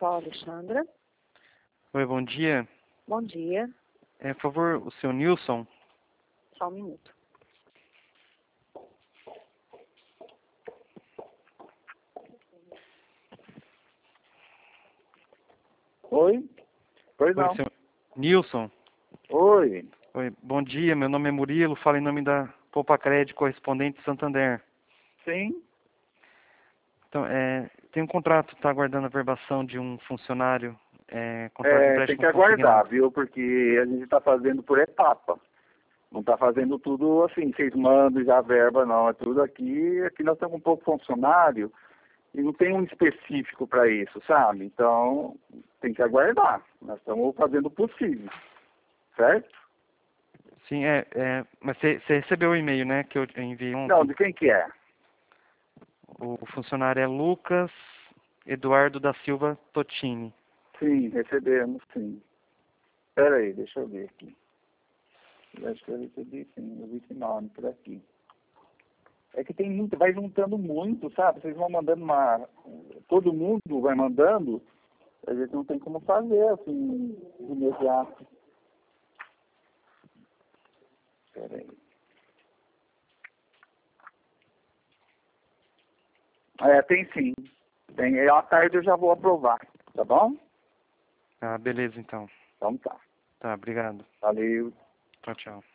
Fala, Alexandra. Oi, bom dia. Bom dia. Por favor, o seu Nilson. Só um minuto. Oi? Pois Oi, não. seu Nilson. Oi. Oi, bom dia. Meu nome é Murilo. Falo em nome da Poupa-Crédito Correspondente Santander. Sim? Então, tem um contrato, está aguardando a verbação de um funcionário. Contrato de empréstimo Tem que consignado. aguardar, viu? Porque a gente está fazendo por etapa. Não está fazendo tudo assim, vocês mandam já a verba, não. É tudo aqui. Aqui nós temos um pouco funcionário e não tem um específico para isso, sabe? Então, tem que aguardar. Nós estamos fazendo o possível. Certo? Sim, mas você recebeu o e-mail, né, que eu enviei ontem? Não, de quem que é? O funcionário é Lucas Eduardo da Silva Totini. Sim, recebemos, sim. Espera aí, deixa eu ver aqui. Eu acho que eu recebi, sim. Eu vi esse nome por aqui. É que tem muito, vai juntando muito, sabe? Vocês vão mandando todo mundo vai mandando, a gente não tem como fazer, assim, de imediato. Espera aí. Tem sim. Tem. À tarde eu já vou aprovar, tá bom? Ah, beleza, então. Então tá. Tá, obrigado. Valeu. Tchau, tchau.